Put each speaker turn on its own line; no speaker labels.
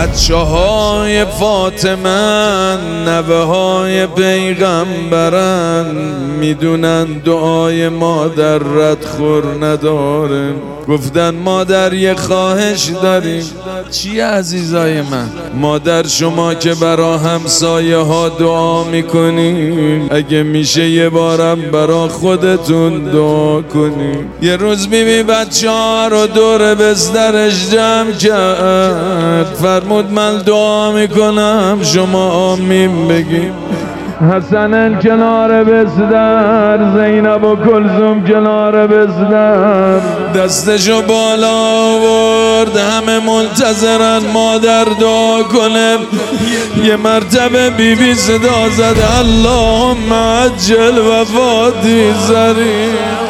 بچه های فاطمه نوه های پیغمبرن، میدونن دعای مادر ردخور نداره. گفتن مادر یه خواهش داریم. چی عزیزای من؟ مادر شما که برا همسایه ها دعا میکنین، اگه میشه یه بارم برا خودتون دعا کنین. یه روز بیبی بچه ها رو دور بسترش جمع کرد، فرمود من دعا میکنم شما آمین بگیم. حسن کنار بستر، زینب و کلثوم کنار بستر، دستشو بالا آورد، همه منتظرن مادر دعا کنه. یه مرتبه بیبی صدا زد اللهم عجل وفاتی سریع.